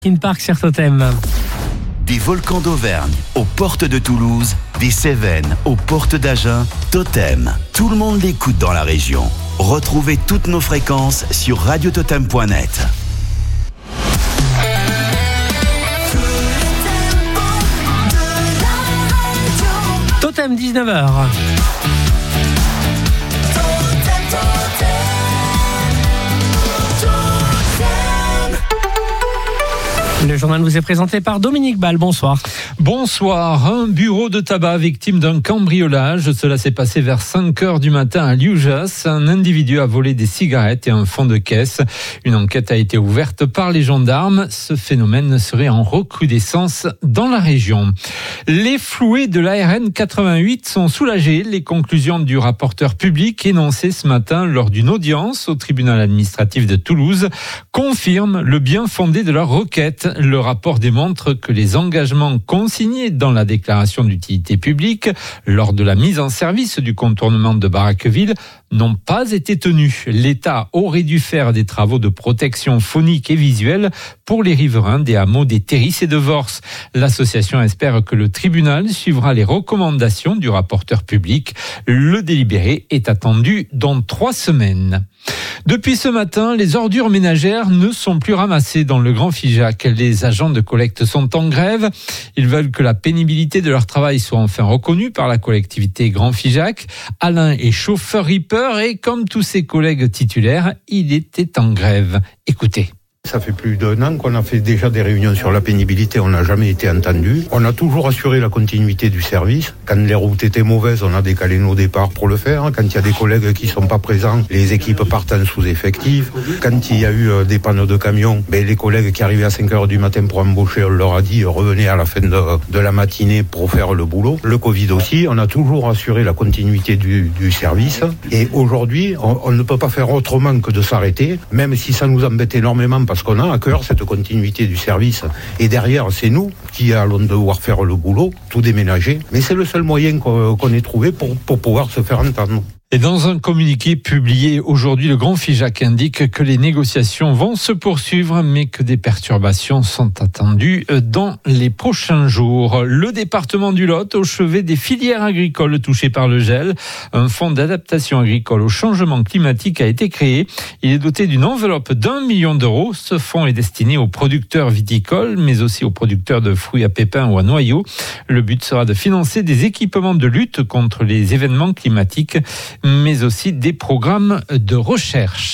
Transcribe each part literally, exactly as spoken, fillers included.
In Park sur Totem. Des volcans d'Auvergne aux portes de Toulouse, des Cévennes aux portes d'Agen, Totem. Tout le monde l'écoute dans la région. Retrouvez toutes nos fréquences sur radio totem point net. Totem, dix-neuf heures. Le journal vous est présenté par Dominique Ball. Bonsoir. Bonsoir. Un bureau de tabac victime d'un cambriolage. Cela s'est passé vers cinq heures du matin à Liujas. Un individu a volé des cigarettes et un fond de caisse. Une enquête a été ouverte par les gendarmes. Ce phénomène serait en recrudescence dans la région. Les floués de l'A R N quatre-vingt-huit sont soulagés. Les conclusions du rapporteur public énoncées ce matin lors d'une audience au tribunal administratif de Toulouse confirment le bien fondé de leur requête. Le rapport démontre que les engagements consignés dans la déclaration d'utilité publique lors de la mise en service du contournement de Barraqueville n'ont pas été tenus. L'État aurait dû faire des travaux de protection phonique et visuelle pour les riverains des hameaux des Terris et de Vors. L'association espère que le tribunal suivra les recommandations du rapporteur public. Le délibéré est attendu dans trois semaines. Depuis ce matin, les ordures ménagères ne sont plus ramassées dans le Grand Figeac. Les agents de collecte sont en grève. Ils veulent que la pénibilité de leur travail soit enfin reconnue par la collectivité Grand Figeac. Alain est chauffeur ripper et comme tous ses collègues titulaires, il était en grève. Écoutez. Ça fait plus d'un an qu'on a fait déjà des réunions sur la pénibilité, on n'a jamais été entendu. On a toujours assuré la continuité du service. Quand les routes étaient mauvaises, on a décalé nos départs pour le faire. Quand il y a des collègues qui sont pas présents, les équipes partent en sous-effectif. Quand il y a eu des pannes de camions, ben les collègues qui arrivaient à cinq heures du matin pour embaucher, on leur a dit revenez à la fin de, de la matinée pour faire le boulot. Le Covid aussi, on a toujours assuré la continuité du, du service. Et aujourd'hui, on, on ne peut pas faire autrement que de s'arrêter, même si ça nous embête énormément parce qu'on a à cœur cette continuité du service. Et derrière, c'est nous qui allons devoir faire le boulot, tout déménager. Mais c'est le seul moyen qu'on, qu'on ait trouvé pour, pour pouvoir se faire entendre. Et dans un communiqué publié aujourd'hui, le Grand Figeac indique que les négociations vont se poursuivre, mais que des perturbations sont attendues dans les prochains jours. Le département du Lot, au chevet des filières agricoles touchées par le gel, un fonds d'adaptation agricole au changement climatique a été créé. Il est doté d'une enveloppe d'un million d'euros. Ce fonds est destiné aux producteurs viticoles, mais aussi aux producteurs de fruits à pépins ou à noyaux. Le but sera de financer des équipements de lutte contre les événements climatiques, mais aussi des programmes de recherche.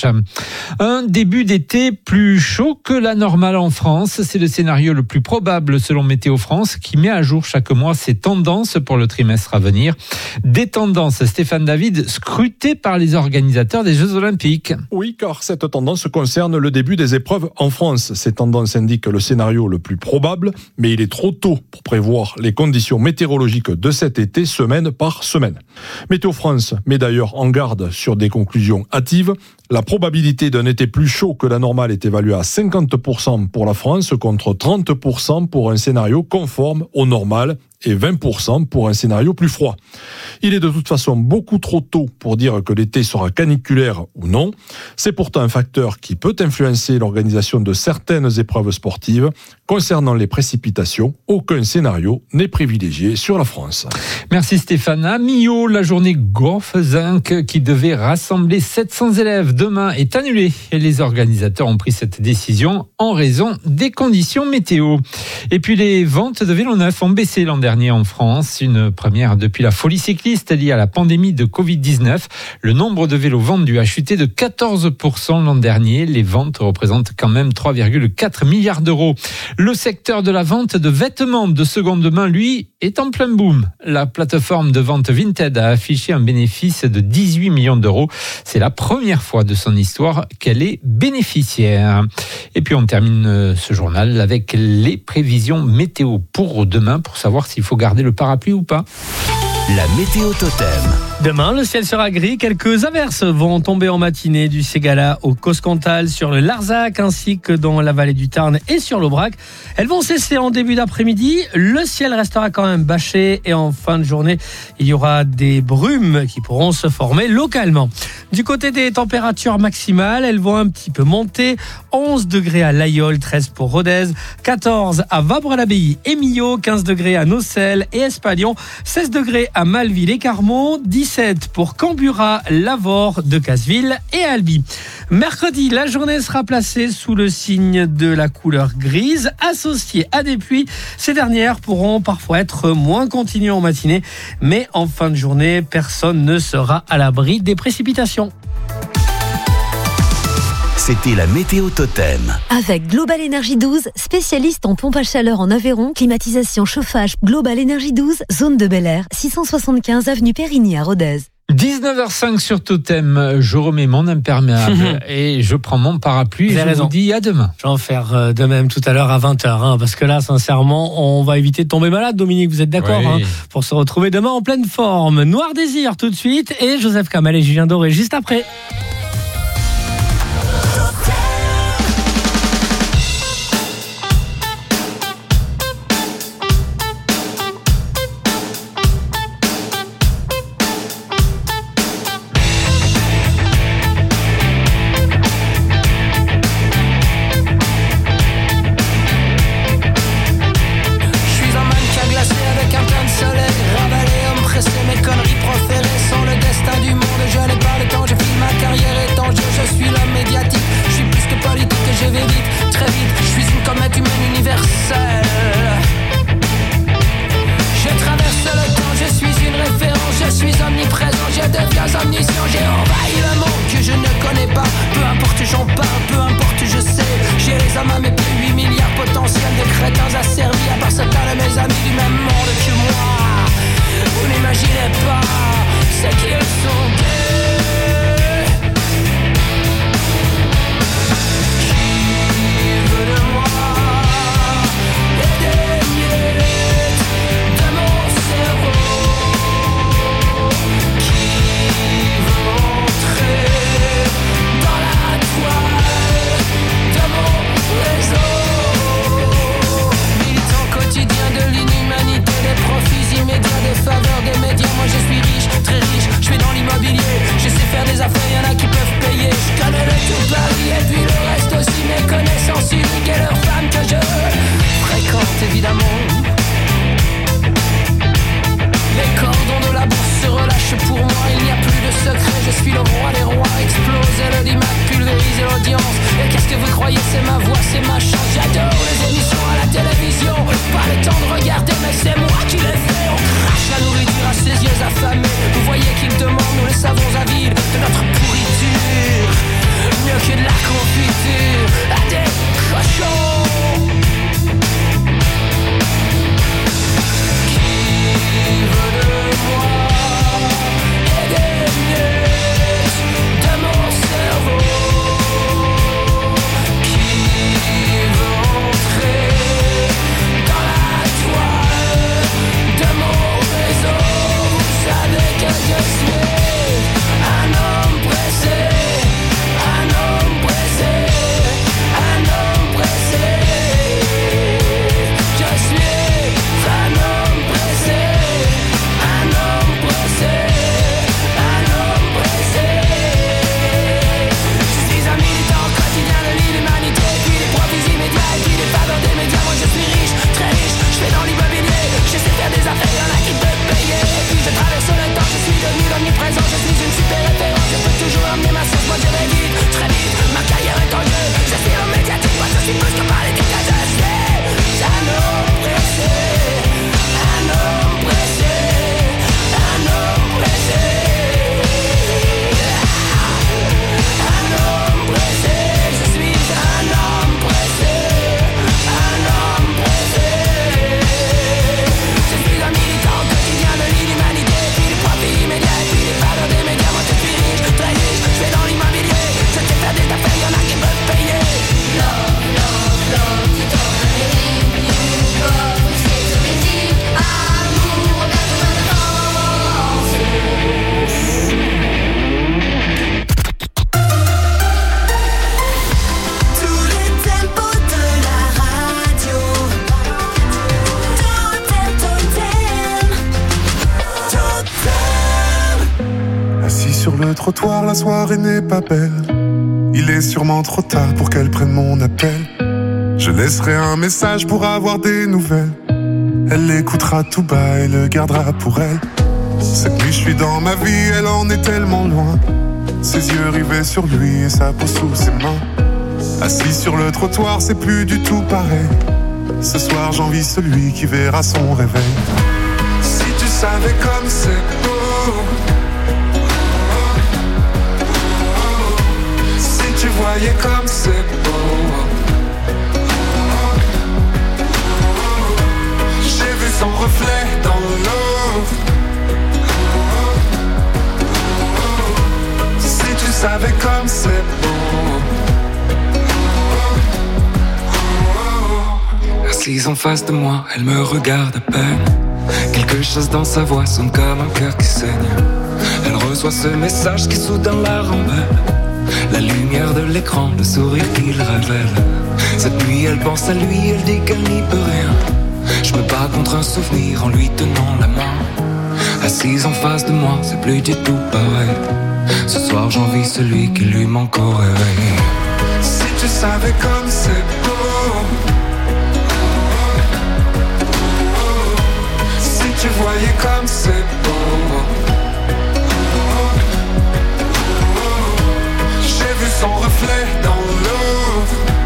Un début d'été plus chaud que la normale en France, c'est le scénario le plus probable selon Météo France, qui met à jour chaque mois ses tendances pour le trimestre à venir. Des tendances, Stéphane David, scrutées par les organisateurs des Jeux Olympiques. Oui, car cette tendance concerne le début des épreuves en France. Ces tendances indiquent le scénario le plus probable, mais il est trop tôt pour prévoir les conditions météorologiques de cet été, semaine par semaine. Météo France met d'ailleurs en garde sur des conclusions hâtives. La probabilité d'un été plus chaud que la normale est évaluée à cinquante pour cent pour la France contre trente pour cent pour un scénario conforme au normal et vingt pour cent pour un scénario plus froid. Il est de toute façon beaucoup trop tôt pour dire que l'été sera caniculaire ou non. C'est pourtant un facteur qui peut influencer l'organisation de certaines épreuves sportives. Concernant les précipitations, aucun scénario n'est privilégié sur la France. Merci Stéphane. À Millau, la journée Golf Zinc qui devait rassembler sept cents élèves demain est annulée. Et les organisateurs ont pris cette décision en raison des conditions météo. Et puis les ventes de vélos neufs ont baissé l'an dernier en France. Une première depuis la folie cycliste liée à la pandémie de covid dix-neuf. Le nombre de vélos vendus a chuté de quatorze pour cent l'an dernier. Les ventes représentent quand même trois virgule quatre milliards d'euros. Le secteur de la vente de vêtements de seconde main, lui, est en plein boom. La plateforme de vente Vinted a affiché un bénéfice de dix-huit millions d'euros. C'est la première fois de son histoire qu'elle est bénéficiaire. Et puis on termine ce journal avec les prévisions météo pour demain, pour savoir s'il faut garder le parapluie ou pas. La météo totem. Demain, le ciel sera gris. Quelques averses vont tomber en matinée du Ségala au Coscantal, sur le Larzac, ainsi que dans la vallée du Tarn et sur l'Aubrac. Elles vont cesser en début d'après-midi. Le ciel restera quand même bâché et en fin de journée, il y aura des brumes qui pourront se former localement. Du côté des températures maximales, elles vont un petit peu monter. onze degrés à Laïol, treize pour Rodez, quatorze à Vabre-l'Abbaye et Millau, quinze degrés à Nocelles et Espalion, seize degrés à Malville et Carmaux, dix-sept pour Cambura, Lavore, Decazeville et Albi. Mercredi, la journée sera placée sous le signe de la couleur grise, associée à des pluies. Ces dernières pourront parfois être moins continues en matinée, mais en fin de journée, personne ne sera à l'abri des précipitations. C'était la météo Totem. Avec Global Énergie douze, spécialiste en pompe à chaleur en Aveyron, climatisation, chauffage. Global Énergie douze, zone de Bel Air, six cent soixante-quinze avenue Périgny à Rodez. dix-neuf heures cinq sur Totem, je remets mon imperméable et je prends mon parapluie et je raison. vous dis à demain. Je vais en faire de même tout à l'heure à vingt heures, hein, parce que là, sincèrement, on va éviter de tomber malade, Dominique, vous êtes d'accord, Oui. hein, pour se retrouver demain en pleine forme. Noir Désir tout de suite et Joseph Kamal et Julien Doré juste après. le trottoir, la soirée n'est pas belle. Il est sûrement trop tard pour qu'elle prenne mon appel. Je laisserai un message pour avoir des nouvelles. Elle l'écoutera tout bas et le gardera pour elle. Cette nuit je suis dans ma vie, elle en est tellement loin. Ses yeux rivés sur lui et sa peau sous ses mains. Assis sur le trottoir, c'est plus du tout pareil. Ce soir j'envie celui qui verra son réveil. Si tu savais comme c'est beau, si tu voyais comme c'est beau. J'ai vu son reflet dans l'eau. Si tu savais comme c'est beau. Assise en face de moi, elle me regarde à peine. Quelque chose dans sa voix sonne comme un cœur qui saigne. Elle reçoit ce message qui soudain la rend belle. La lumière de l'écran, le sourire qu'il révèle. Cette nuit elle pense à lui, elle dit qu'elle n'y peut rien. Je me bats contre un souvenir en lui tenant la main. Assise en face de moi, c'est plus du tout pareil. Ce soir j'envie celui qui lui manque au réveil. Si tu savais comme c'est beau. Tu voyais comme c'est beau. J'ai vu son reflet dans l'eau.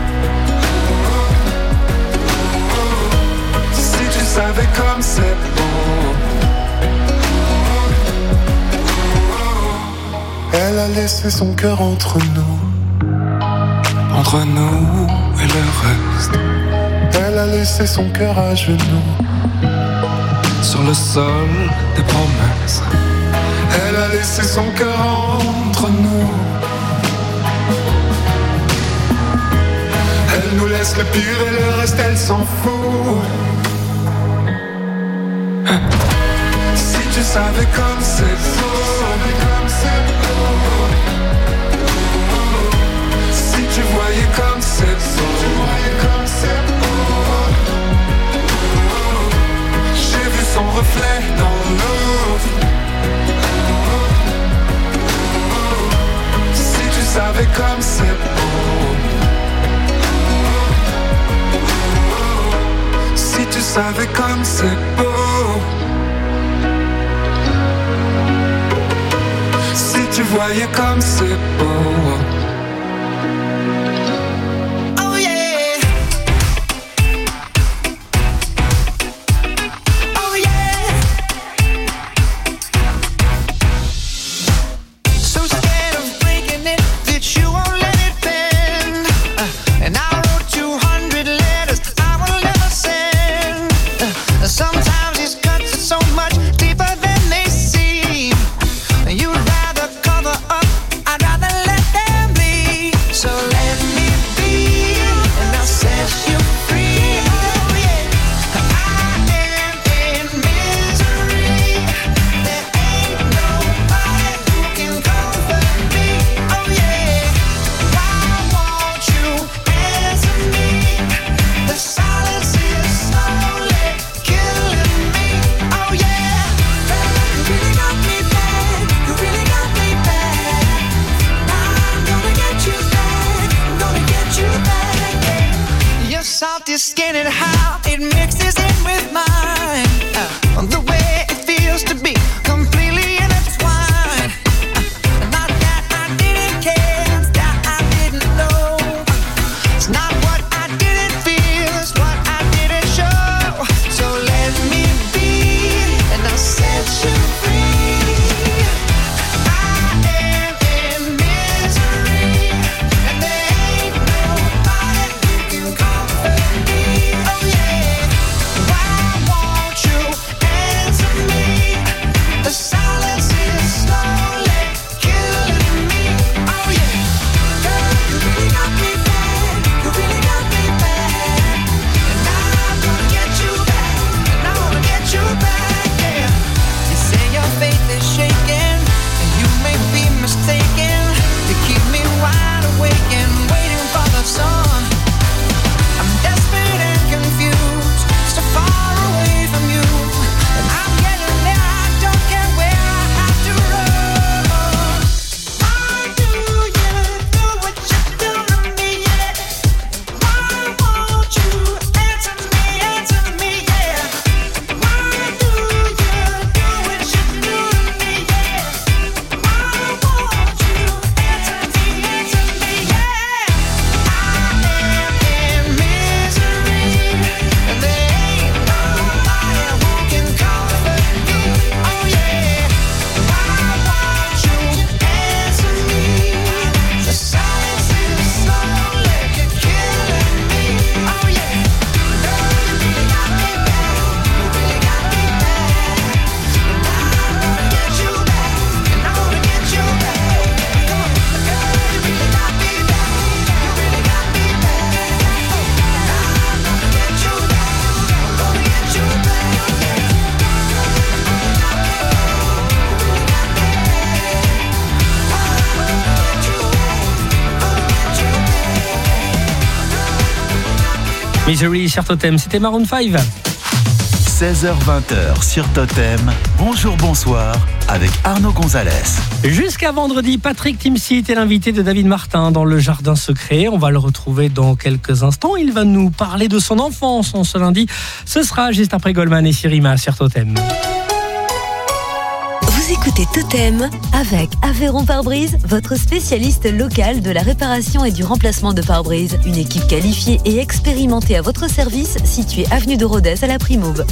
Si tu savais comme c'est beau. Elle a laissé son cœur entre nous. Entre nous et le reste. Elle a laissé son cœur à genoux. Sur le sol des promesses. Elle a laissé son cœur entre nous. Elle nous laisse le pire et le reste elle s'en fout. Si tu savais comme c'est beau. Si tu voyais comme c'est beau. Son reflet dans l'eau. Si tu savais comme c'est beau. Si tu savais comme c'est beau. Si tu voyais comme c'est beau. Oh yeah, why won't you Misery sur Totem, c'était Maroon cinq. seize heures vingt sur Totem. Bonjour, bonsoir avec Arnaud Gonzalez. Jusqu'à vendredi, Patrick Timsit est l'invité de David Martin dans le Jardin Secret. On va le retrouver dans quelques instants. Il va nous parler de son enfance en ce lundi. Ce sera juste après Goldman et Sirima sur Totem. Vous écoutez Totem avec Aveyron Pare-Brise, votre spécialiste local de la réparation et du remplacement de pare-brise. Une équipe qualifiée et expérimentée à votre service, située avenue de Rodez à la Primauve.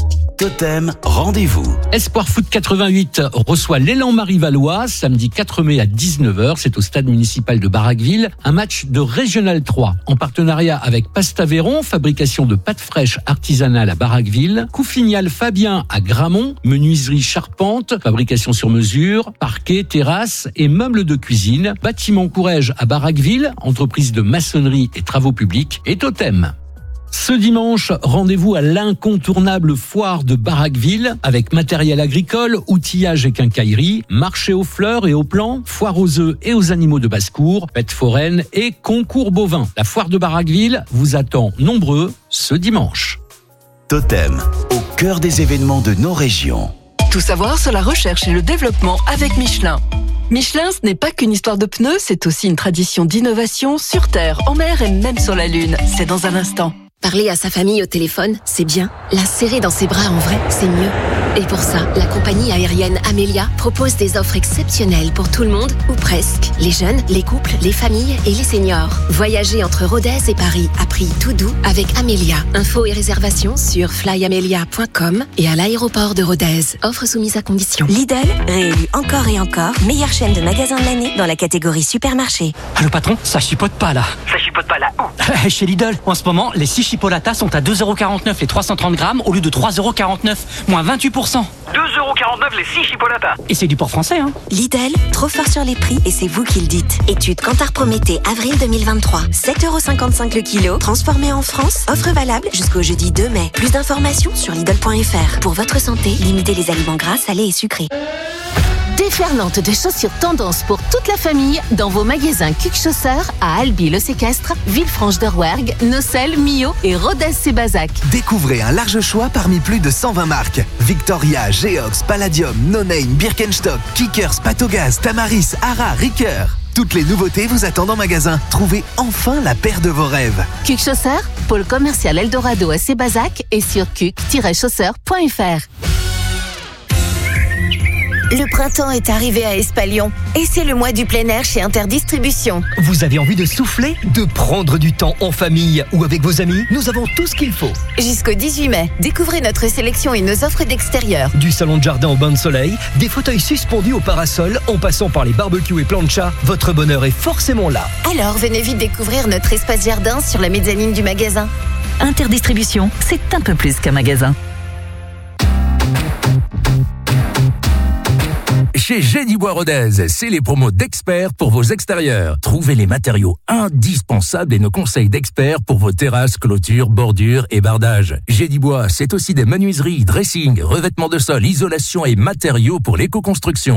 Totem, rendez-vous. Espoir Foot quatre-vingt-huit reçoit l'Élan Marie-Valois samedi quatre mai à dix-neuf heures. C'est au stade municipal de Barraqueville. Un match de Régional trois en partenariat avec Pastaveyron, fabrication de pâtes fraîches artisanales à Barraqueville. Couffinial Fabien à Gramont, menuiserie charpente, fabrication sur mesure, parquet, terrasse et meubles de cuisine. Bâtiment Courrèges à Barraqueville, entreprise de maçonnerie et travaux publics. Et Totem. Ce dimanche, rendez-vous à l'incontournable foire de Barraqueville avec matériel agricole, outillage et quincaillerie, marché aux fleurs et aux plants, foire aux œufs et aux animaux de basse-cour, fêtes foraines et concours bovins. La foire de Barraqueville vous attend nombreux ce dimanche. Totem, au cœur des événements de nos régions. Tout savoir sur la recherche et le développement avec Michelin. Michelin, ce n'est pas qu'une histoire de pneus, c'est aussi une tradition d'innovation sur Terre, en mer et même sur la Lune. C'est dans un instant. Parler à sa famille au téléphone, c'est bien. La serrer dans ses bras en vrai, c'est mieux. Et pour ça, la compagnie aérienne Amelia propose des offres exceptionnelles pour tout le monde, ou presque. Les jeunes, les couples, les familles et les seniors. Voyager entre Rodez et Paris à prix tout doux avec Amelia. Infos et réservations sur fly amelia point com et à l'aéroport de Rodez. Offre soumise à condition. Lidl, réélu encore et encore, meilleure chaîne de magasins de l'année dans la catégorie supermarché. Ah, le patron, ça chipote pas là. Ça chipote pas là où? Chez Lidl, en ce moment, les six chipolatas sont à deux euros quarante-neuf les trois cent trente grammes au lieu de trois euros quarante-neuf, moins vingt-huit pour cent. deux euros quarante-neuf les six chipolatas. Et c'est du port français, hein. Lidl, trop fort sur les prix et c'est vous qui le dites. Étude Kantar Prométhée, avril deux mille vingt-trois. sept euros cinquante-cinq le kilo, transformé en France. Offre valable jusqu'au jeudi deux mai. Plus d'informations sur Lidl point F R. Pour votre santé, limitez les aliments gras, salés et sucrés. Déferlante de chaussures tendance pour toute la famille dans vos magasins Cuc Chausseurs à Albi-le-Séquestre, Villefranche-de-Rouergue, Nocelles, Millau et Rodez-Sébazac. Découvrez un large choix parmi plus de cent vingt marques. Victoria, Geox, Palladium, No Name, Birkenstock, Kickers, Patogaz, Tamaris, Ara, Ricoeur. Toutes les nouveautés vous attendent en magasin. Trouvez enfin la paire de vos rêves. Cuc Chausseurs, pôle commercial Eldorado à Sébazac et sur cuc tiret chausseurs point F R. Le printemps est arrivé à Espalion et c'est le mois du plein air chez Interdistribution. Vous avez envie de souffler, de prendre du temps en famille ou avec vos amis? Nous avons tout ce qu'il faut. Jusqu'au dix-huit mai, découvrez notre sélection et nos offres d'extérieur. Du salon de jardin au bain de soleil, des fauteuils suspendus au parasol, en passant par les barbecues et planchas, votre bonheur est forcément là. Alors venez vite découvrir notre espace jardin sur la mezzanine du magasin. Interdistribution, c'est un peu plus qu'un magasin. Chez Gédibois Rodez, c'est les promos d'experts pour vos extérieurs. Trouvez les matériaux indispensables et nos conseils d'experts pour vos terrasses, clôtures, bordures et bardages. Gédibois, c'est aussi des menuiseries, dressing, revêtements de sol, isolation et matériaux pour l'éco-construction.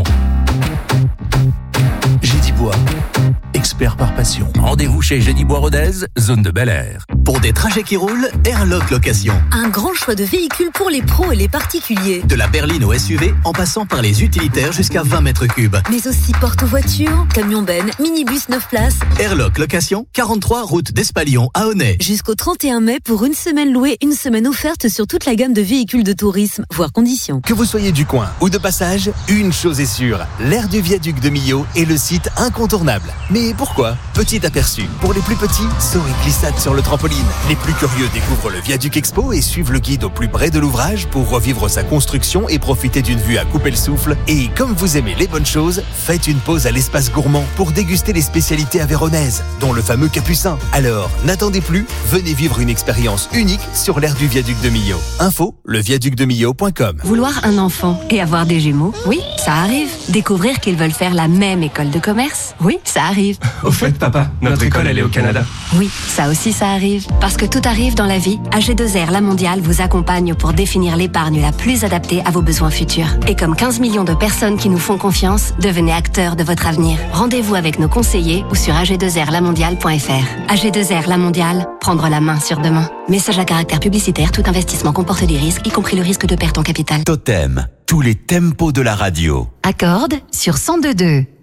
Gédibois, expert par passion. Rendez-vous chez Gédibois Rodez, zone de Bel Air. Pour des trajets qui roulent, Airlock Location. Un grand choix de véhicules pour les pros et les particuliers. De la berline au S U V, en passant par les utilitaires jusqu'à vingt mètres cubes. Mais aussi porte-voitures, camions-bennes, minibus neuf places. Airlock Location, quarante-trois route d'Espalion à Aunay. Jusqu'au trente et un mai pour une semaine louée, une semaine offerte sur toute la gamme de véhicules de tourisme, voire conditions. Que vous soyez du coin ou de passage, une chose est sûre, l'aire du viaduc de Millau est le site incontournable. Mais pourquoi? Petit aperçu. Pour les plus petits, saut et glissade sur le trampoline. Les plus curieux découvrent le Viaduc Expo et suivent le guide au plus près de l'ouvrage pour revivre sa construction et profiter d'une vue à couper le souffle. Et comme vous aimez les bonnes choses, faites une pause à l'espace gourmand pour déguster les spécialités aveyronaises, dont le fameux capucin. Alors, n'attendez plus, venez vivre une expérience unique sur l'aire du Viaduc de Millau. Info, le viaduc de millau point com. Vouloir un enfant et avoir des jumeaux, oui, ça arrive. Découvrir qu'ils veulent faire la même école de commerce, oui, ça arrive. Au fait, papa, notre école, elle est au Canada. Oui, ça aussi, ça arrive. Parce que tout arrive dans la vie, A G deux R La Mondiale vous accompagne pour définir l'épargne la plus adaptée à vos besoins futurs. Et comme quinze millions de personnes qui nous font confiance, devenez acteurs de votre avenir. Rendez-vous avec nos conseillers ou sur a g deux r la mondiale point f r. A G deux R La Mondiale, prendre la main sur demain. Message à caractère publicitaire, tout investissement comporte des risques, y compris le risque de perte en capital. Totem, tous les tempos de la radio. Accorde sur cent deux virgule deux.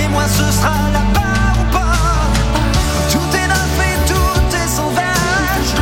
Ce sera là-bas ou pas. Tout est neuf et tout est sauvage.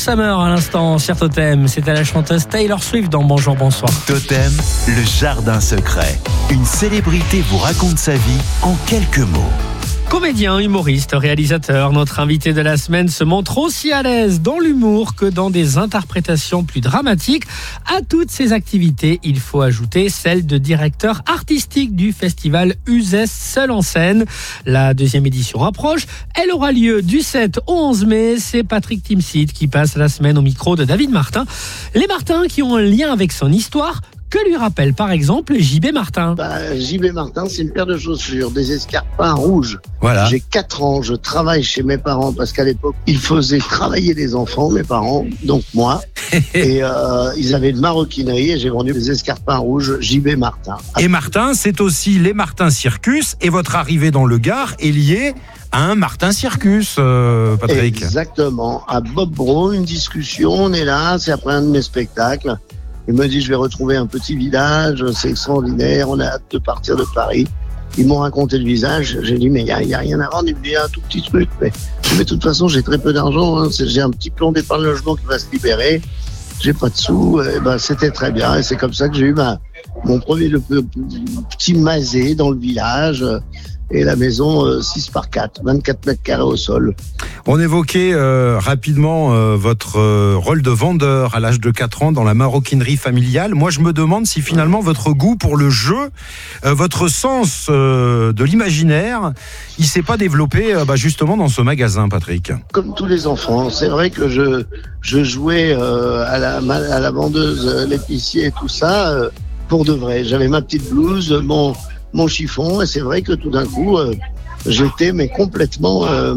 Summer à l'instant sur Totem. C'était la chanteuse Taylor Swift dans Bonjour Bonsoir. Totem, le jardin secret. Une célébrité vous raconte sa vie en quelques mots. Comédien, humoriste, réalisateur, notre invité de la semaine se montre aussi à l'aise dans l'humour que dans des interprétations plus dramatiques. À toutes ces activités, il faut ajouter celle de directeur artistique du festival Uzès Seul en scène. La deuxième édition approche. Elle aura lieu du sept au onze mai. C'est Patrick Timsit qui passe la semaine au micro de David Martin. Les Martins qui ont un lien avec son histoire. Que lui rappelle par exemple J B Martin? bah, J B Martin, c'est une paire de chaussures, des escarpins rouges. Voilà. J'ai quatre ans, je travaille chez mes parents parce qu'à l'époque, ils faisaient travailler les enfants, mes parents, donc moi. et euh, ils avaient une maroquinerie et j'ai vendu des escarpins rouges J B Martin. Et Martin, c'est aussi les Martin Circus et votre arrivée dans le Gard est liée à un Martin Circus, euh, Patrick. Exactement. À Bob Bro, une discussion, on est là, c'est après un de mes spectacles. Il me dit, je vais retrouver un petit village, c'est extraordinaire, on a hâte de partir de Paris. Ils m'ont raconté le visage, j'ai dit, mais il n'y a, y a rien à vendre, il me dit, un tout petit truc. Mais, mais de toute façon, j'ai très peu d'argent, hein. J'ai un petit plan d'épargne logement qui va se libérer, j'ai pas de sous, et ben, c'était très bien. Et c'est comme ça que j'ai eu ma, mon premier le, le, le petit masé dans le village. Et la maison euh, six par quatre, vingt-quatre mètres carrés au sol. On évoquait euh, rapidement euh, votre euh, rôle de vendeur à l'âge de quatre ans dans la maroquinerie familiale. Moi, je me demande si finalement votre goût pour le jeu, euh, votre sens euh, de l'imaginaire, il s'est pas développé euh, bah, justement dans ce magasin, Patrick. Comme tous les enfants, c'est vrai que je je jouais euh, à la à la vendeuse, euh, l'épicier et tout ça euh, pour de vrai. J'avais ma petite blouse, mon mon chiffon, et c'est vrai que tout d'un coup, euh, j'étais mais complètement euh,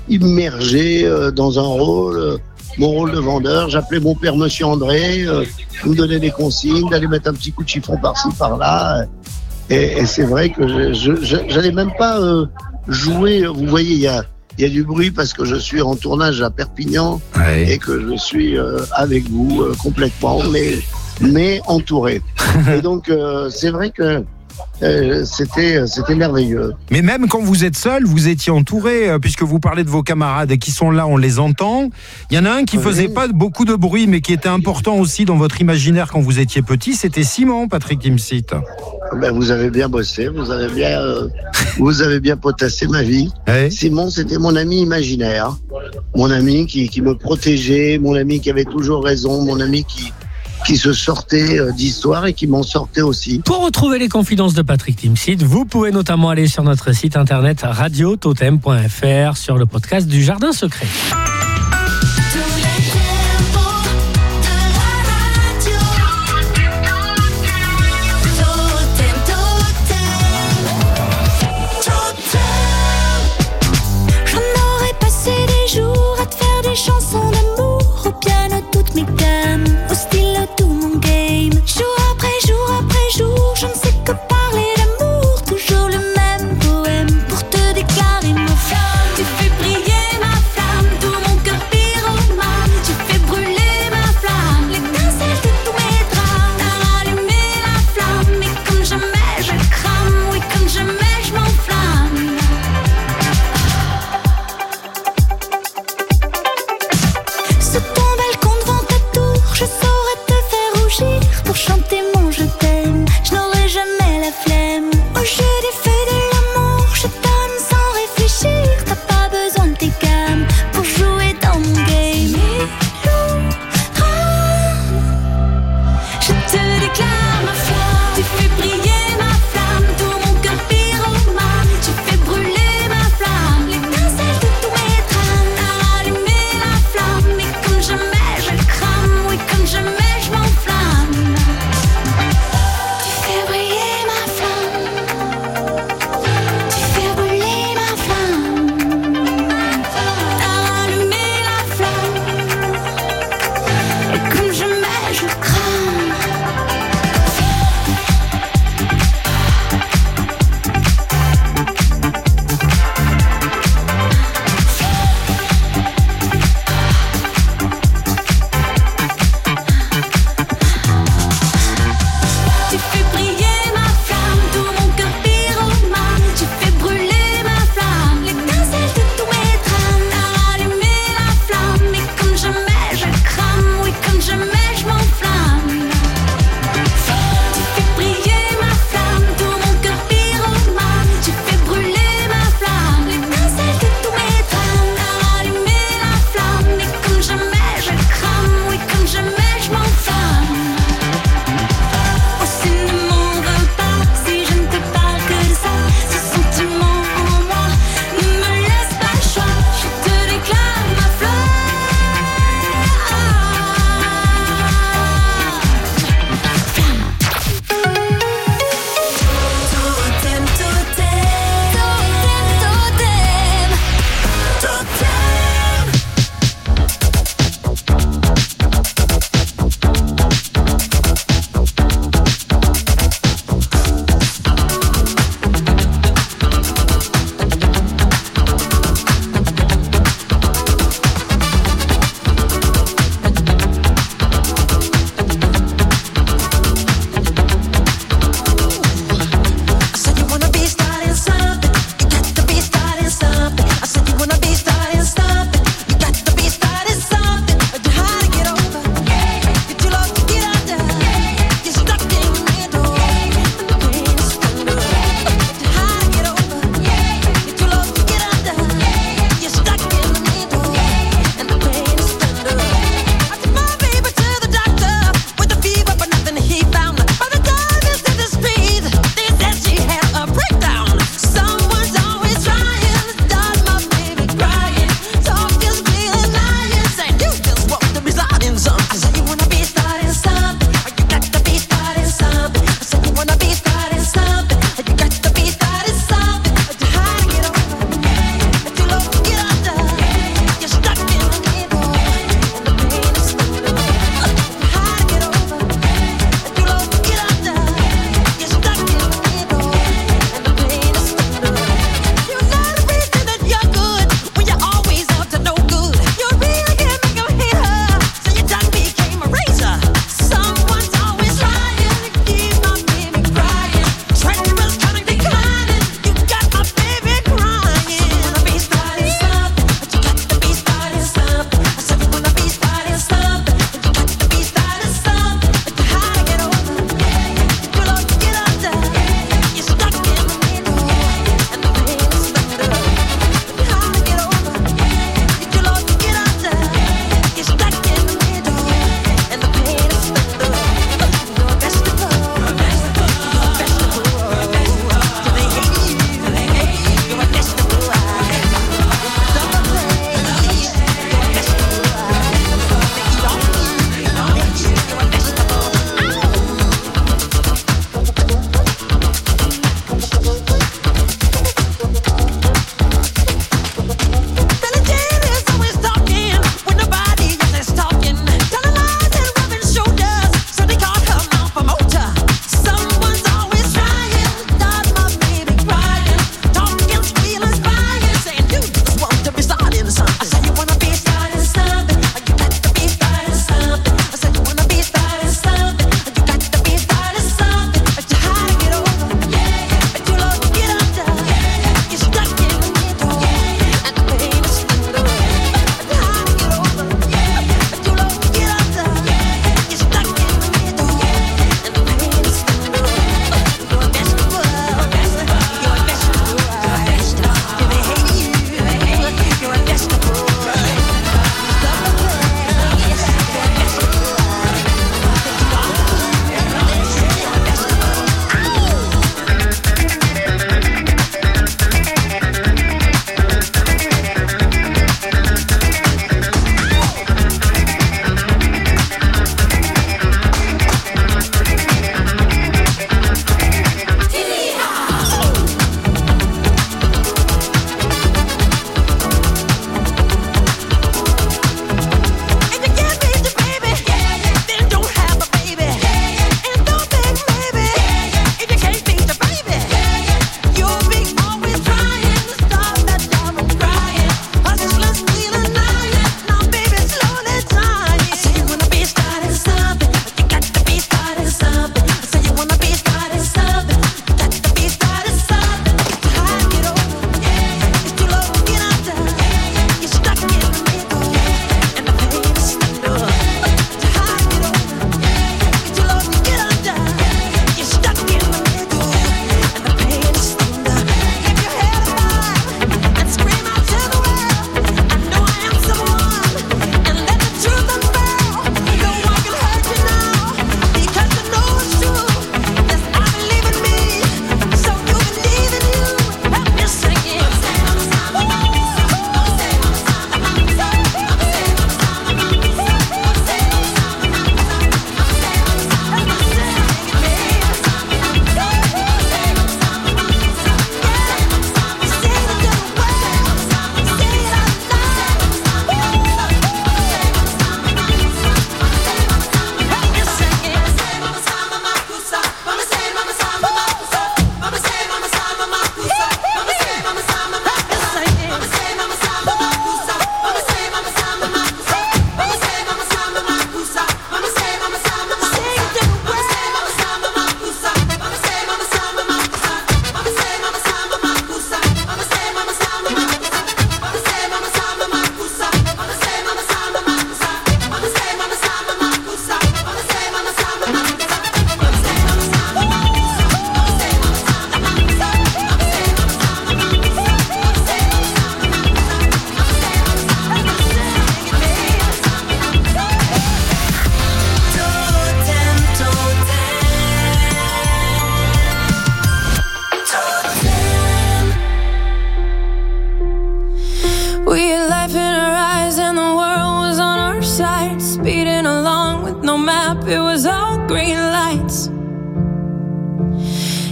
immergé euh, dans un rôle, euh, mon rôle de vendeur. J'appelais mon père Monsieur André, euh, il me donnait des consignes, d'aller mettre un petit coup de chiffon par-ci, par-là. Et, et c'est vrai que je, je, je j'allais même pas euh, jouer. Vous voyez, il y a, il y a du bruit parce que je suis en tournage à Perpignan ouais. et que je suis euh, avec vous euh, complètement, mais mais entouré. Et donc euh, c'est vrai que Euh, c'était, c'était merveilleux. Mais même quand vous êtes seul, vous étiez entouré, euh, puisque vous parlez de vos camarades qui sont là, on les entend. Il y en a un qui oui. faisait pas beaucoup de bruit, mais qui était important aussi dans votre imaginaire quand vous étiez petit, c'était Simon, Patrick Timsit. Ben, vous avez bien bossé, vous avez bien, euh, vous avez bien potassé ma vie. Oui. Simon, c'était mon ami imaginaire, mon ami qui, qui me protégeait, mon ami qui avait toujours raison, mon ami qui qui se sortait d'histoire et qui m'en sortait aussi. Pour retrouver les confidences de Patrick Timsit, vous pouvez notamment aller sur notre site internet radio totem point f r sur le podcast du Jardin Secret. J'en aurais passé des jours à te faire des chansons d'amour au piano, toutes mes gammes, au stylo tout mon game. Jour après jour après jour, je ne sais que parler d'amour. Toujours le même poème pour te déclarer ma flamme. Tu fais briller ma flamme, tout mon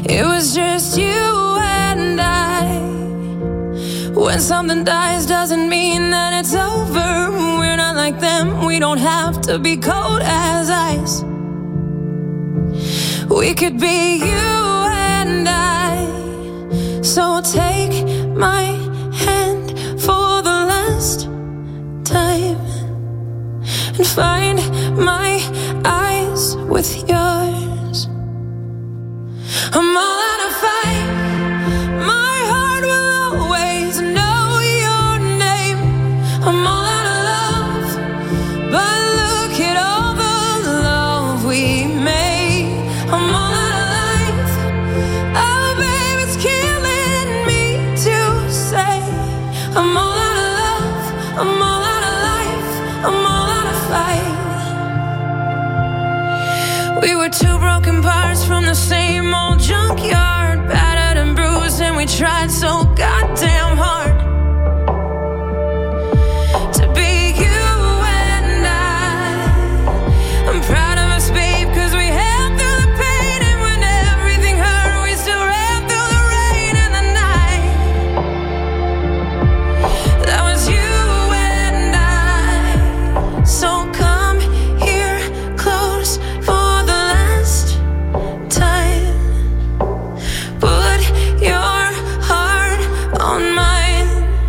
It was just you and I. When something dies doesn't mean that it's over. We're not like them, we don't have to be cold as ice. We could be you and I. So take my hand for the last time and find my eyes with yours. I'm all out of fight. My heart will always know your name. I'm all out of love, but look at all the love we made. I'm all out of life. Oh, babe, it's killing me to say. I'm all out of love. I'm all out of life. I'm all out of fight. We were two broken parts from the same old junkyard, battered and bruised, and we tried so goddamn hard to be you and I. I'm proud of us, babe, cause we held through the pain, and when everything hurt, we still ran through the rain and the night. That was you and I. So come here close for the last time. Put your heart on mine.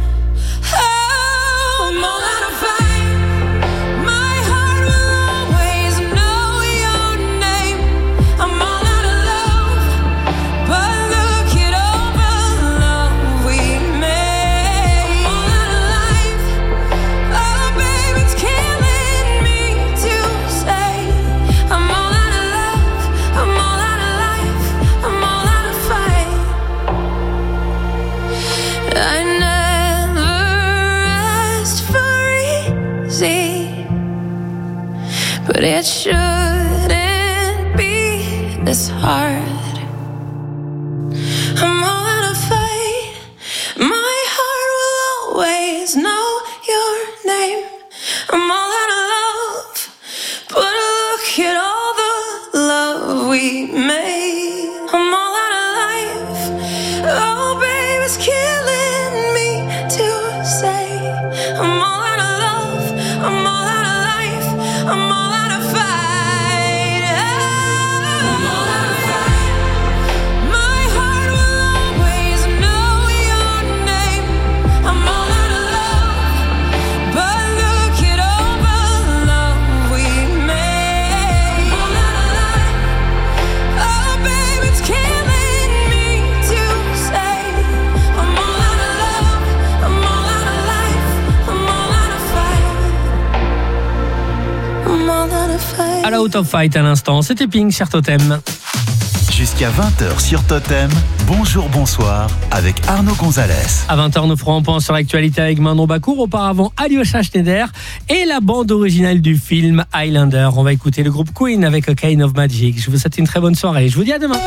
Oh, I'm all out of fight. My heart will always know your name. I'm all out of love, but look at all the love we made. I'm all out of life. Oh, babe, it's killing me to say. I'm all out of love. I'm all out of life. I'm all out of fight. I never asked for easy, but it shouldn't be this hard. I'm all out of fight. My heart will always know your name. I'm all out of love, but look at all the love we made. I'm all out of life. Oh, babe, it's killing me to say. I'm all out of love. I'm all out of life. I'm all out of fight. I'm all out of fight. My heart will always know your name. I'm all out of love, but look at all the love we made. I'm all out of life. Oh, babe, it's killing me to say. I'm all out of love. I'm all out of life. I'm all out of fight. I'm all out of fight. À la Out of Fight à l'instant, c'était Pink sur Totem. Jusqu'à vingt heures sur Totem, bonjour, bonsoir, avec Arnaud Gonzalez. À vingt heures, nous ferons un point sur l'actualité avec Manon Bacour. Auparavant, Alyosha Schneider et la bande originale du film Highlander. On va écouter le groupe Queen avec A Kind of Magic. Je vous souhaite une très bonne soirée. Je vous dis à demain.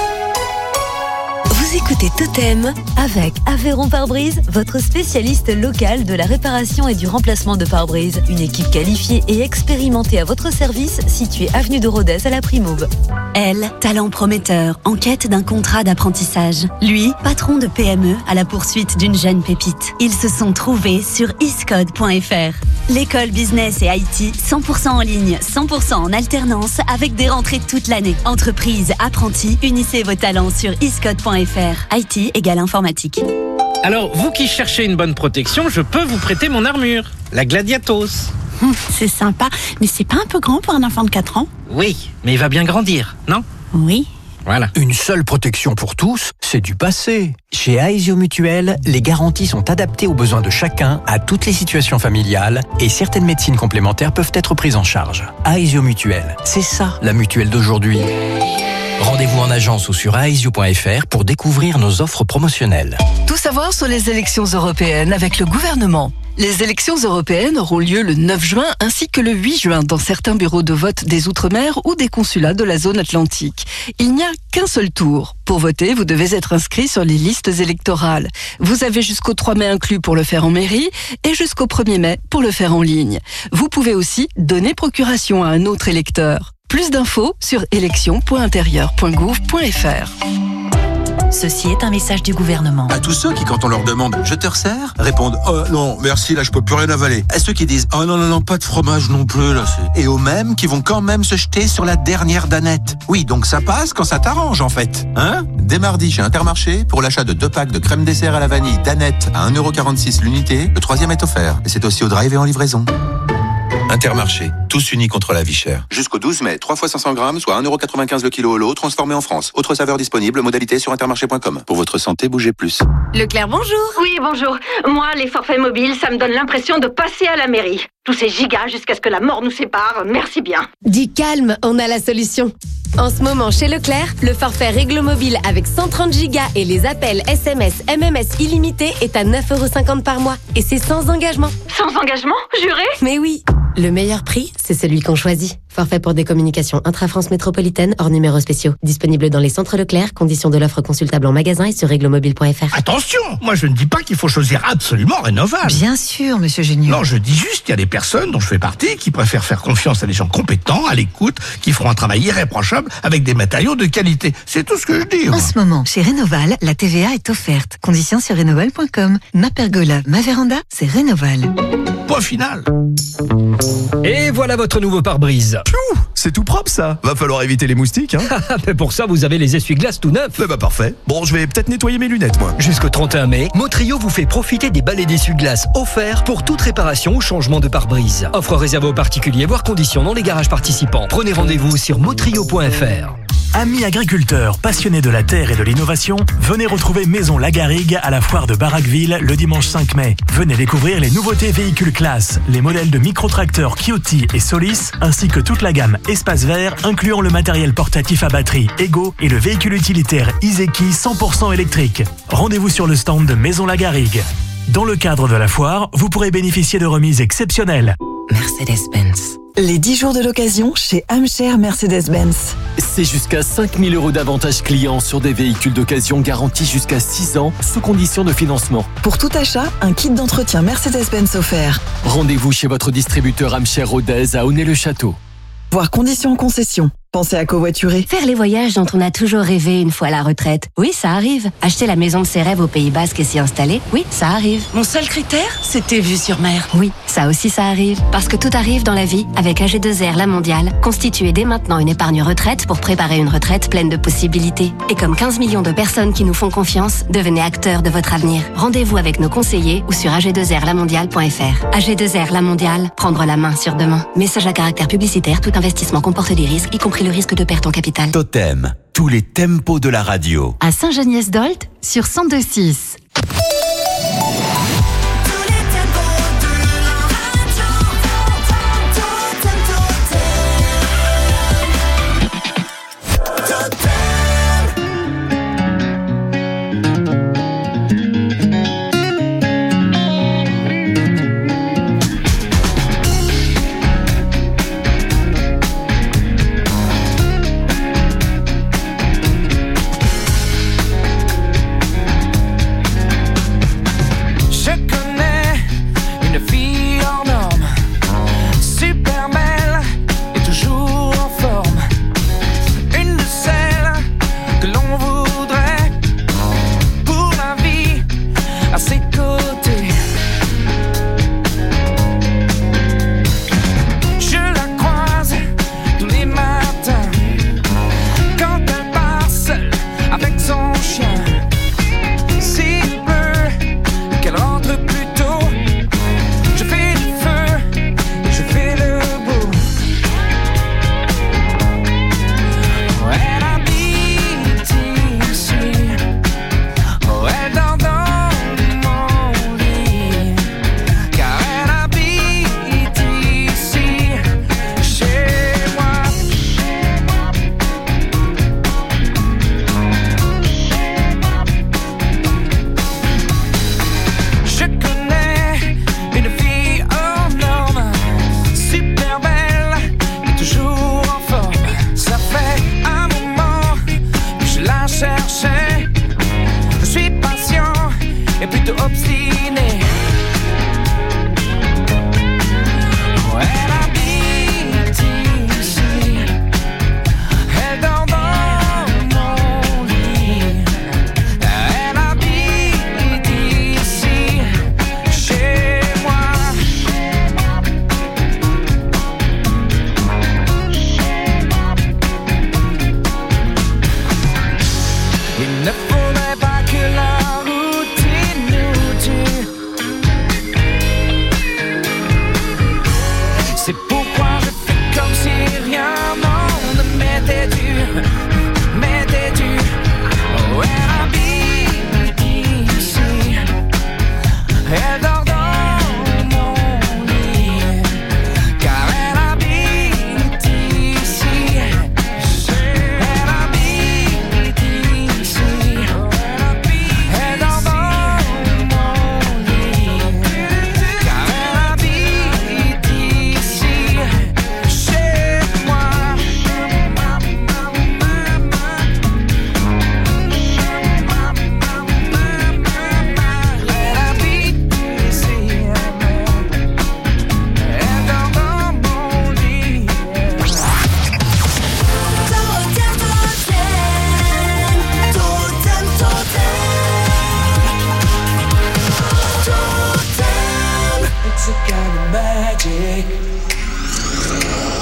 Vous écoutez Totem avec Aveyron Pare-Brise, votre spécialiste local de la réparation et du remplacement de pare-brise. Une équipe qualifiée et expérimentée à votre service, située avenue de Rodez à la Primauve. Elle, talent prometteur, en quête d'un contrat d'apprentissage. Lui, patron de P M E à la poursuite d'une jeune pépite. Ils se sont trouvés sur iscode point f r. L'école business et I T, cent pour cent en ligne, cent pour cent en alternance, avec des rentrées toute l'année. Entreprise, apprentis, unissez vos talents sur iscode point f r. I T égale informatique. Alors, vous qui cherchez une bonne protection, je peux vous prêter mon armure, la Gladiatos. Hum, c'est sympa, mais c'est pas un peu grand pour un enfant de quatre ans? Oui, mais il va bien grandir, non? Oui. Voilà. Une seule protection pour tous, c'est du passé. Chez Aesio Mutuel, les garanties sont adaptées aux besoins de chacun, à toutes les situations familiales, et certaines médecines complémentaires peuvent être prises en charge. Aesio Mutuel, c'est ça la mutuelle d'aujourd'hui. Rendez-vous en agence ou sur aesio point f r pour découvrir nos offres promotionnelles. Tout savoir sur les élections européennes avec le gouvernement. Les élections européennes auront lieu le neuf juin ainsi que le huit juin dans certains bureaux de vote des Outre-mer ou des consulats de la zone atlantique. Il n'y a qu'un seul tour. Pour voter, vous devez être inscrit sur les listes électorales. Vous avez jusqu'au trois mai inclus pour le faire en mairie et jusqu'au premier mai pour le faire en ligne. Vous pouvez aussi donner procuration à un autre électeur. Plus d'infos sur élections point intérieur point gouv point f r. Ceci est un message du gouvernement. À tous ceux qui, quand on leur demande « je te resserre ?» répondent « oh non, merci, là je peux plus rien avaler ». À ceux qui disent « oh non, non, non, pas de fromage non plus, là c'est... » Et aux mêmes qui vont quand même se jeter sur la dernière danette. Oui, donc ça passe quand ça t'arrange en fait. Hein ? Dès mardi chez Intermarché, pour l'achat de deux packs de crème dessert à la vanille danette à un euro quarante-six l'unité, le troisième est offert. Et c'est aussi au drive et en livraison. Intermarché, tous unis contre la vie chère. Jusqu'au douze mai, trois fois cinq cents grammes, soit un euro quatre-vingt-quinze le kilo au lot, transformé en France. Autre saveur disponible, modalité sur intermarché point com. Pour votre santé, bougez plus. Leclerc, bonjour. Oui, bonjour. Moi, les forfaits mobiles, ça me donne l'impression de passer à la mairie. Tous ces gigas jusqu'à ce que la mort nous sépare, merci bien. Du calme, on a la solution. En ce moment, chez Leclerc, le forfait Réglo Mobile avec cent trente gigas et les appels S M S, M M S illimités est à neuf euros cinquante par mois. Et c'est sans engagement. Sans engagement, juré ? Mais oui. Le meilleur prix, c'est celui qu'on choisit. Forfait pour des communications intra-France métropolitaine hors numéros spéciaux. Disponible dans les centres Leclerc. Conditions de l'offre consultable en magasin et sur réglomobile point f r. Attention, moi je ne dis pas qu'il faut choisir absolument Rénoval. Bien sûr, monsieur Génieux. Non, je dis juste qu'il y a des personnes dont je fais partie qui préfèrent faire confiance à des gens compétents, à l'écoute, qui feront un travail irréprochable avec des matériaux de qualité. C'est tout ce que je dis. En ce moment, chez Rénoval, la T V A est offerte. Conditions sur rénoval point com. Ma pergola, ma véranda, c'est Rénoval. Point final. Et voilà votre nouveau pare-brise. Piou, c'est tout propre ça. Va falloir éviter les moustiques, hein. Mais pour ça, vous avez les essuie-glaces tout neufs. Eh bah parfait. Bon, je vais peut-être nettoyer mes lunettes, moi. Jusqu'au trente et un mai, Motrio vous fait profiter des balais d'essuie-glaces offerts pour toute réparation ou changement de pare-brise. Offre réservée aux particuliers, voire conditions dans les garages participants. Prenez rendez-vous sur motrio point f r. Amis agriculteurs, passionnés de la terre et de l'innovation, venez retrouver Maison Lagarrigue à la foire de Barraqueville le dimanche cinq mai. Venez découvrir les nouveautés véhicules classe, les modèles de micro-tracteurs Kioti et Solis, ainsi que toute la gamme Espace Vert, incluant le matériel portatif à batterie Ego et le véhicule utilitaire Iseki cent pour cent électrique. Rendez-vous sur le stand de Maison Lagarrigue. Dans le cadre de la foire, vous pourrez bénéficier de remises exceptionnelles. Mercedes-Benz. Les dix jours de l'occasion chez Amcher Mercedes-Benz. C'est jusqu'à cinq mille euros d'avantages clients sur des véhicules d'occasion garantis jusqu'à six ans sous condition de financement. Pour tout achat, un kit d'entretien Mercedes-Benz offert. Rendez-vous chez votre distributeur Amcher Rodez à Aunay-le-Château. Voir conditions en concession. Pensez à covoiturer. Faire les voyages dont on a toujours rêvé une fois à la retraite. Oui, ça arrive. Acheter la maison de ses rêves au Pays Basque et s'y installer. Oui, ça arrive. Mon seul critère, c'était vue sur mer. Oui, ça aussi ça arrive. Parce que tout arrive dans la vie avec A G deux R La Mondiale. Constituez dès maintenant une épargne retraite pour préparer une retraite pleine de possibilités. Et comme quinze millions de personnes qui nous font confiance, devenez acteurs de votre avenir. Rendez-vous avec nos conseillers ou sur a g deux r la mondiale point f r. A G deux R La Mondiale, prendre la main sur demain. Message à caractère publicitaire, tout investissement comporte des risques, y compris le risque de perte en capital. Totem, tous les tempos de la radio. À Saint-Geniès-d'Olt sur cent deux six.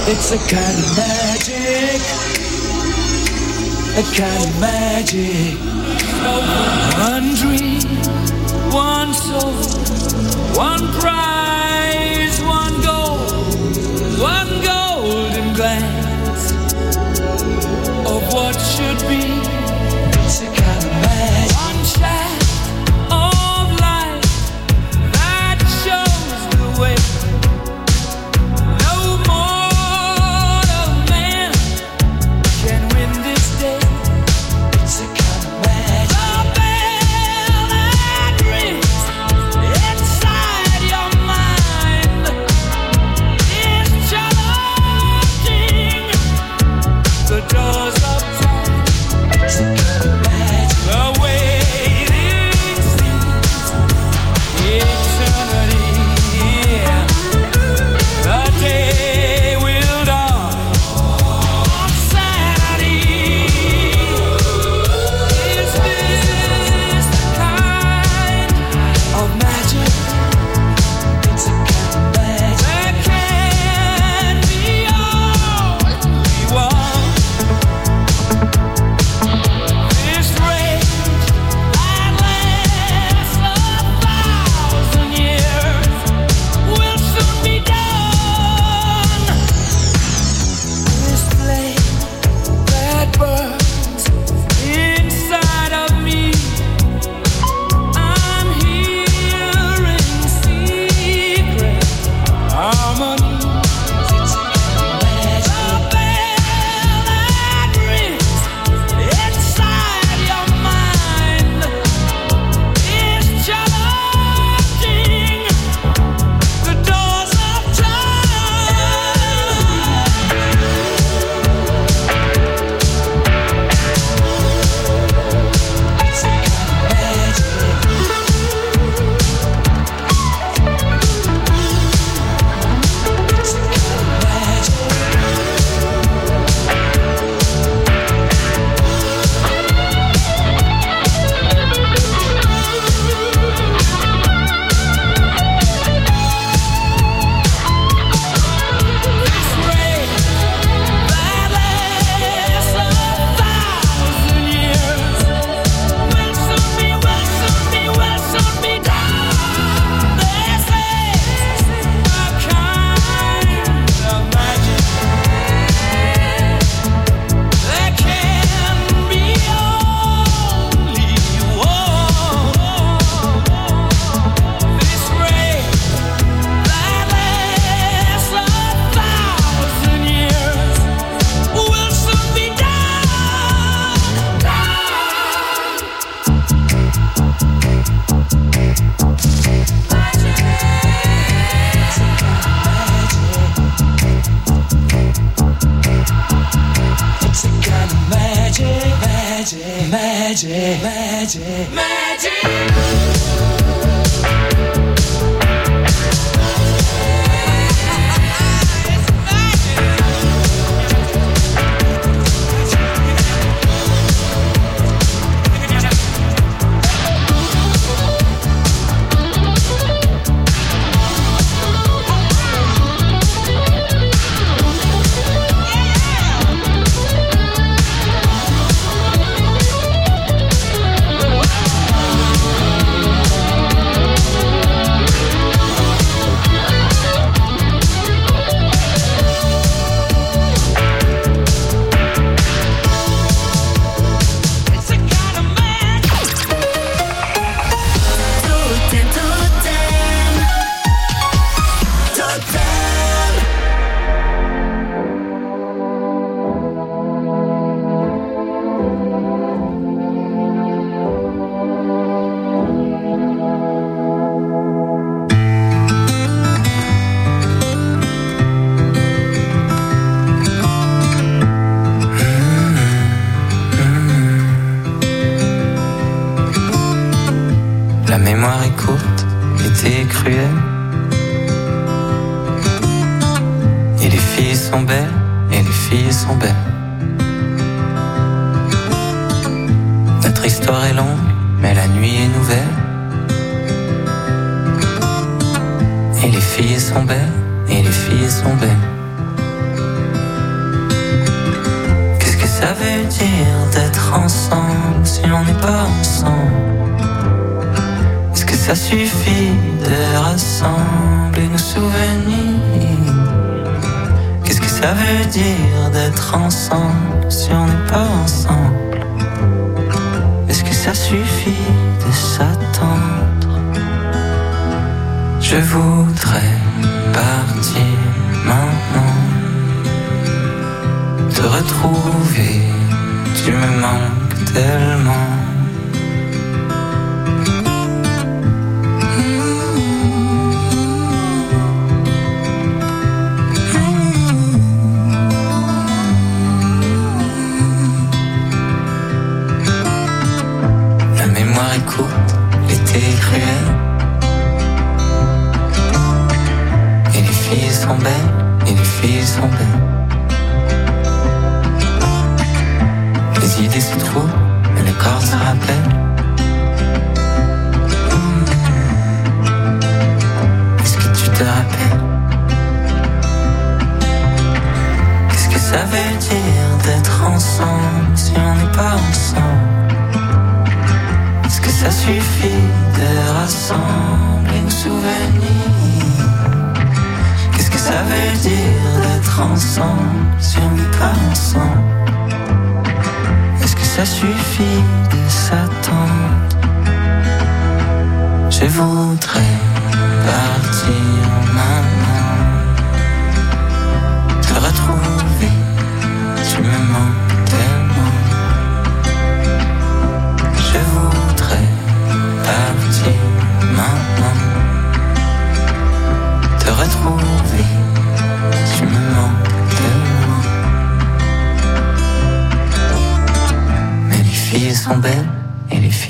It's a kind of magic, a kind of magic. One dream, one soul, one prize, one goal, one golden glance of what should be. It's a kind of magic. One shot of light that shows the way. No mortal man can win this day. It's a kind of magic. The bell that rings inside your mind is challenging the doors of time. It's a kind of magic. The waiting seems eternity. Yeah. The day will dawn on Saturday. Is this the kind of magic? It's a kind of magic. There can be only one. This rage that lasts a thousand years will soon be done. This flame that burns inside of me, I'm hearing secret harmonies. It's a kind of magic. The bell that rings inside your mind is challenging the doors of time. It's a kind of magic. It's a kind of magic. This rain that lasts a thousand years will soon be, will soon be, will soon be done. This is a kind of magic. There can be only one. This rain that lasts a thousand years will soon be done. It's a kind of magic, magic, magic, magic, magic. La mémoire est courte, l'été est cruel. Et les filles sont belles, et les filles sont belles. Notre histoire est longue, mais la nuit est nouvelle. Et les filles sont belles, et les filles sont belles. ça veut dire d'être ensemble si on n'est pas ensemble? Est-ce que ça suffit de rassembler nos souvenirs? Qu'est-ce que ça veut dire d'être ensemble si on n'est pas ensemble? Est-ce que ça suffit de s'attendre? Je voudrais partir maintenant, te retrouver, tu me manques tellement. La mémoire est courte, l'été est cruel, et les filles sont belles, et les filles sont belles. Les idées se trouvent, mais le corps se rappelle. Est-ce que tu te rappelles? Qu'est-ce que ça veut dire d'être ensemble si on n'est pas ensemble? Est-ce que ça suffit de rassembler nos souvenirs? Qu'est-ce que ça veut dire d'être ensemble si on n'est pas ensemble? Ça suffit de s'attendre. Je voudrais partir maintenant, te retrouver, tu me manques tellement. Je voudrais partir maintenant, te retrouver, tu me manques tellement. Les filles sont belles,